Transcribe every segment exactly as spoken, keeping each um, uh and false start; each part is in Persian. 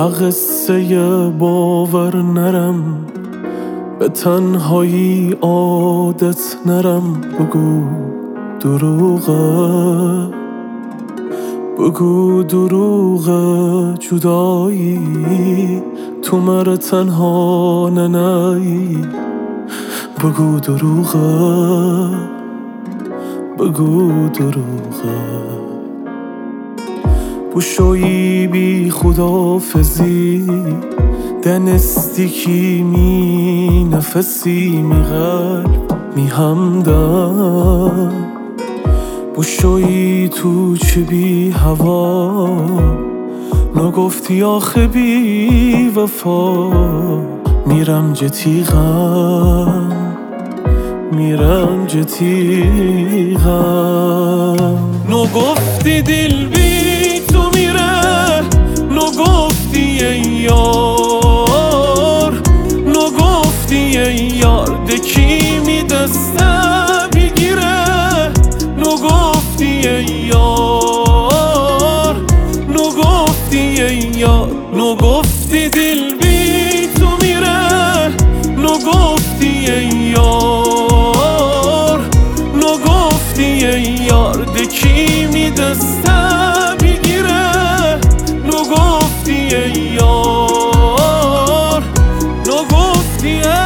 قصه باور نرم، به تنهایی عادت نرم. بگو دروغه، بگو دروغه جدایی، تو مر تنها ننایی. بگو دروغه، بگو دروغه. بوشویی بی خدافزی، دنستیکی می نفسی می قلب می همدم. بوشویی تو چه بی هوا، نگفتی آخه بی وفا. میرم جتیغم، میرم جتیغم. نگفتی دل بی تو میره، نگفتی ای یار، نگفتی ای یار دکی می دسته بگیره. نگفتی ای یار، نگفتی ای یار. نگفتی دل بی تو میره، نگفتی ای یار، نگفتی ای یار دکی می دسته بگیره. نگفتی ای یار، نگفتی ای یار.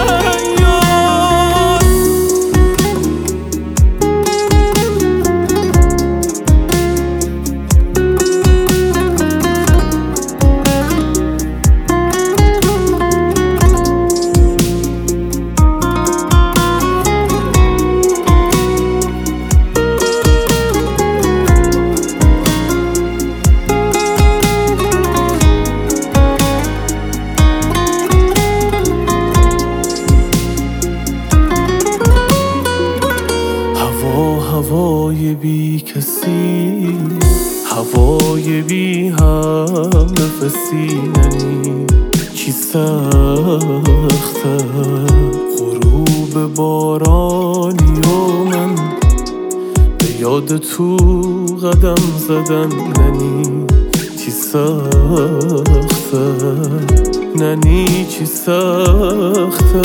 هوای بی کسی، هوای بی هم نفسی. ننی چی سخته غروب بارانی و من به یاد تو قدم زدن. ننی چی سخته، ننی چی سخته.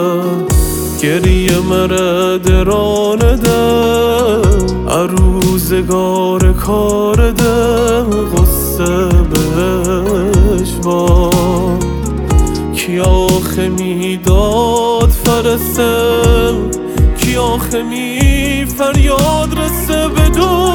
گریه مره درانه ده، عروزگار کار ده. غصه بهش با کی آخه میداد فرسه، کی آخه می فریاد رسه بدون